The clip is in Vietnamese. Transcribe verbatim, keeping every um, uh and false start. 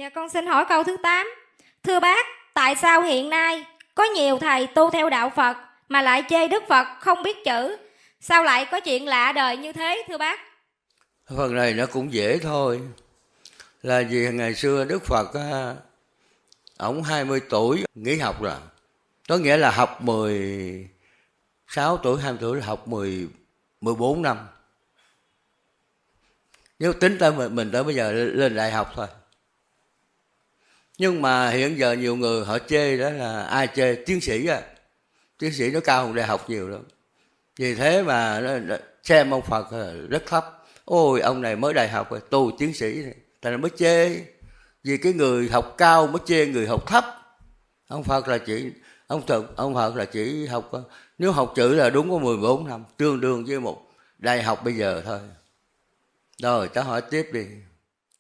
Dạ con xin hỏi câu thứ tám. Thưa bác, tại sao hiện nay có nhiều thầy tu theo đạo Phật mà lại chê Đức Phật không biết chữ? Sao lại có chuyện lạ đời như thế thưa bác? Phần này nó cũng dễ thôi. Là vì ngày xưa Đức Phật á, ổng hai mươi tuổi nghỉ học rồi. Có nghĩa là học mười sáu tuổi, hai mươi tuổi là học mười, mười bốn năm. Nếu tính tới mình, mình tới bây giờ lên đại học thôi. Nhưng mà hiện giờ nhiều người họ chê đó là ai chê? Tiến sĩ á. Tiến sĩ nó cao hơn đại học nhiều lắm. Vì thế mà nó, xem ông Phật rất thấp. Ôi ông này mới đại học rồi, tu tiến sĩ này. Tại nó mới chê. Vì cái người học cao mới chê người học thấp. Ông Phật là chỉ ông Phật, ông Phật là chỉ học, nếu học chữ là đúng có mười bốn năm, tương đương với một đại học bây giờ thôi. Rồi cháu hỏi tiếp đi.